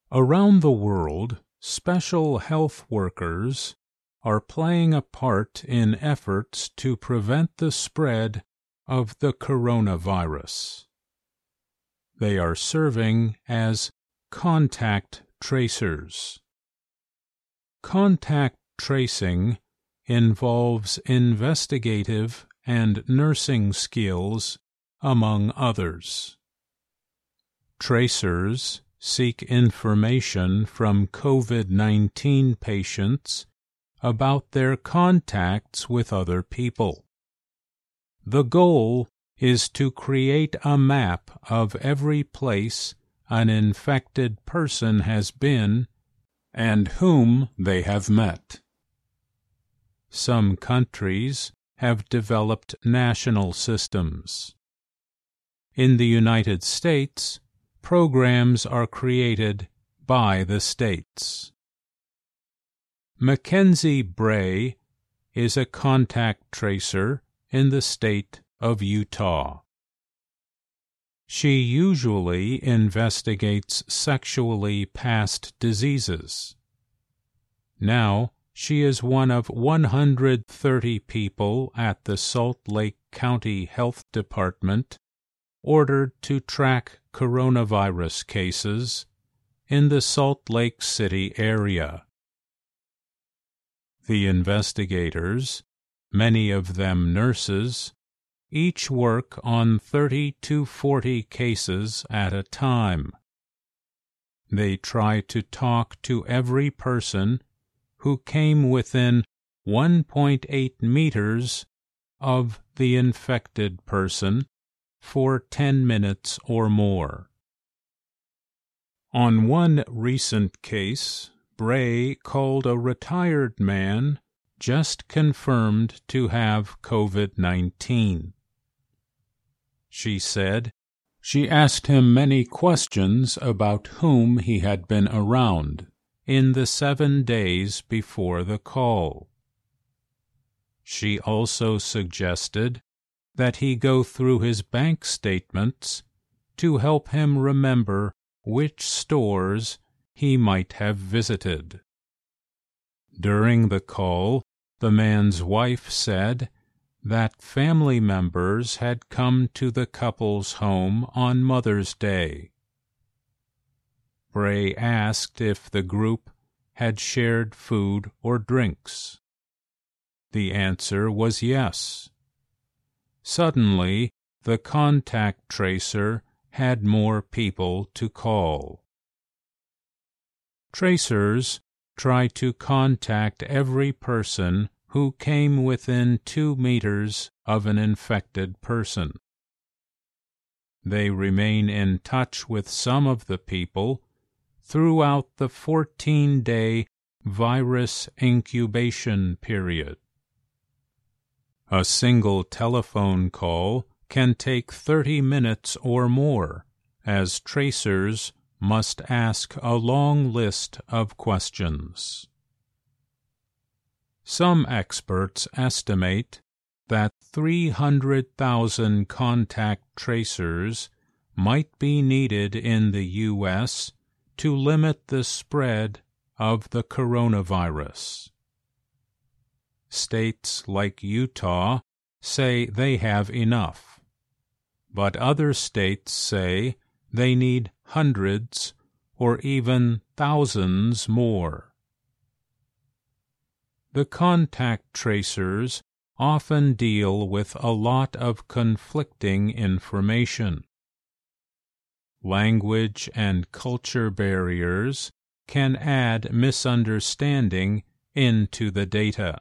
Around the world, special health workers are playing a part in efforts to prevent the spread of the coronavirus. They are serving as contact tracers. Contact tracing involves investigative and nursing skills, among others. Tracers seek information from COVID-19 patients about their contacts with other people. The goal is to create a map of every place an infected person has been and whom they have met. Some countries have developed national systems. In the United States, programs are created by the states. Mackenzie Bray is a contact tracer in the state of Utah. She usually investigates sexually passed diseases. Now, she is one of 130 people at the Salt Lake County Health Department ordered to track coronavirus cases in the Salt Lake City area. The investigators, many of them nurses, each work on 30 to 40 cases at a time. They try to talk to every person who came within 1.8 meters of the infected person for 10 minutes or more. On one recent case, Bray called a retired man just confirmed to have COVID-19. She said she asked him many questions about whom he had been around in the 7 days before the call. She also suggested that he go through his bank statements to help him remember which stores he might have visited. During the call, the man's wife said that family members had come to the couple's home on Mother's Day. Bray asked if the group had shared food or drinks. The answer was yes. Suddenly, the contact tracer had more people to call. Tracers try to contact every person who came within 2 meters of an infected person. They remain in touch with some of the people throughout the 14-day virus incubation period. A single telephone call can take 30 minutes or more, as tracers must ask a long list of questions. Some experts estimate that 300,000 contact tracers might be needed in the U.S. to limit the spread of the coronavirus. States like Utah say they have enough, but other states say they need hundreds or even thousands more. The contact tracers often deal with a lot of conflicting information. Language and culture barriers can add misunderstanding into the data.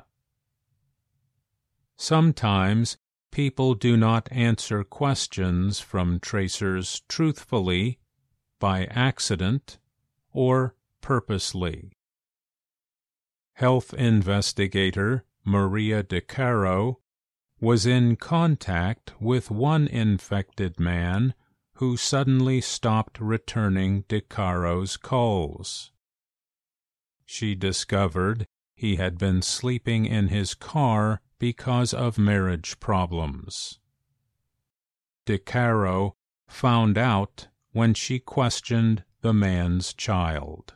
Sometimes people do not answer questions from tracers truthfully, by accident, or purposely. Health investigator Maria DeCaro was in contact with one infected man who suddenly stopped returning DeCaro's calls. She discovered he had been sleeping in his car because of marriage problems. DeCaro found out when she questioned the man's child.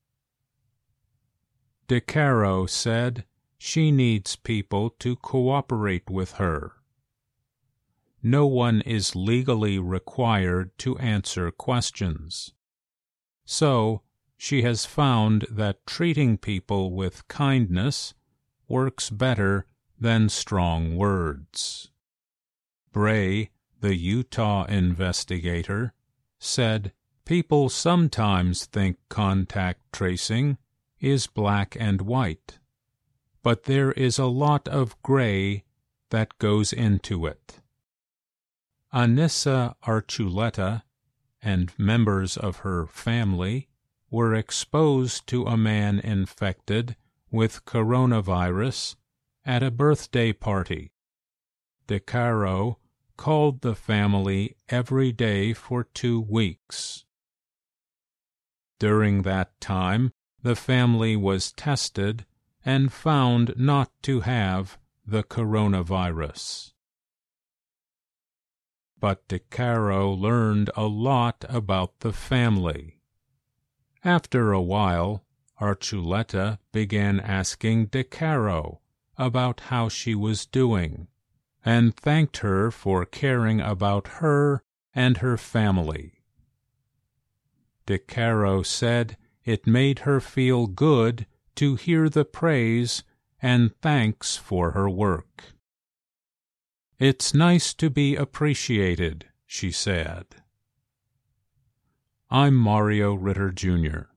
DeCaro said she needs people to cooperate with her. No one is legally required to answer questions. So, she has found that treating people with kindness works better than strong words. Bray, the Utah investigator, said people sometimes think contact tracing is black and white, but there is a lot of gray that goes into it. Anissa Archuleta and members of her family were exposed to a man infected with coronavirus at a birthday party. DeCaro called the family every day for 2 weeks. During that time, the family was tested and found not to have the coronavirus. But DeCaro learned a lot about the family. After a while, Archuleta began asking DeCaro about how she was doing, and thanked her for caring about her and her family. DeCaro said it made her feel good to hear the praise and thanks for her work. "It's nice to be appreciated," she said. I'm Mario Ritter, Jr.